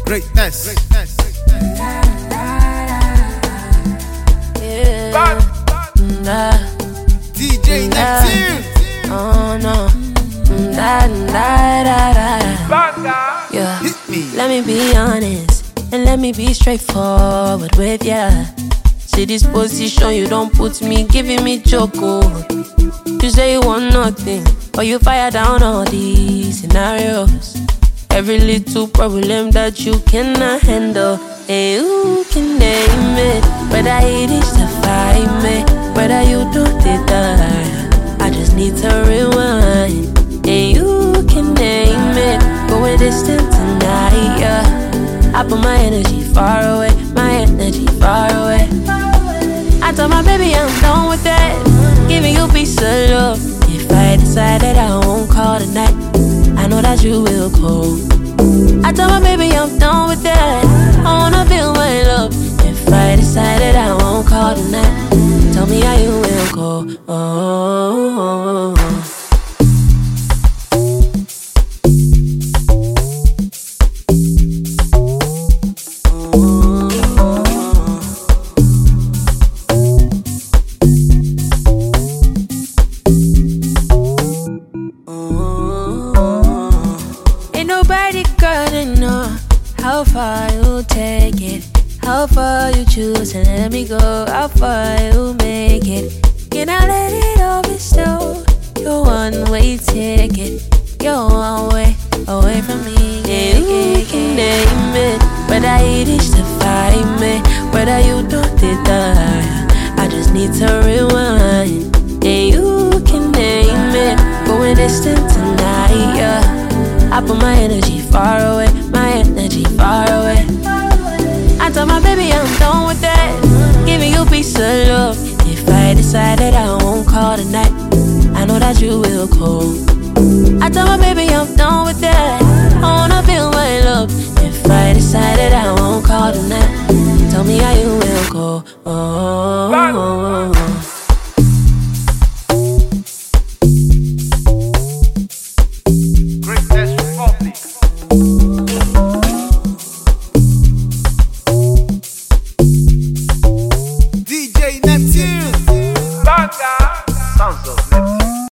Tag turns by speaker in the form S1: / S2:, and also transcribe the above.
S1: Greatness.
S2: Yeah.
S1: DJ Neptune.
S2: Oh no. Yeah.
S1: Hit me.
S2: Let me be honest and let me be straightforward with ya. See this position you don't put me, giving me choco. You say you want nothing, but you fire down all these scenarios. Every little problem that you cannot handle. Hey, who can name it? Whether it is to fight me, whether you do it, I just need to rewind. And you can name it, going distant tonight, yeah. I put my energy far away, my energy far away. I told my baby I'm done with that, giving you peace of love. If I decide that I won't call tonight, I know that you will call. I told my baby I'm done with that, I wanna feel my love. If I decide that I won't call tonight, tell me how you will go. Oh. Nobody gotta know how far you take it, how far you choose to let me go, how far you make it. Can I let it all be still? Your one-way ticket, your one way away from me. Yeah, you can name it, whether it is to fight me, whether you don't desire. I just need to rewind. And you can name it, going distant tonight, yeah. I put my energy far away, my energy far away. I told my baby I'm done with that, giving you peace of love. If I decide that I won't call tonight, I know that you will call. I told my baby I'm done with that, I wanna feel my love. If I decide that I won't call tonight, tell me how you will go. Oh.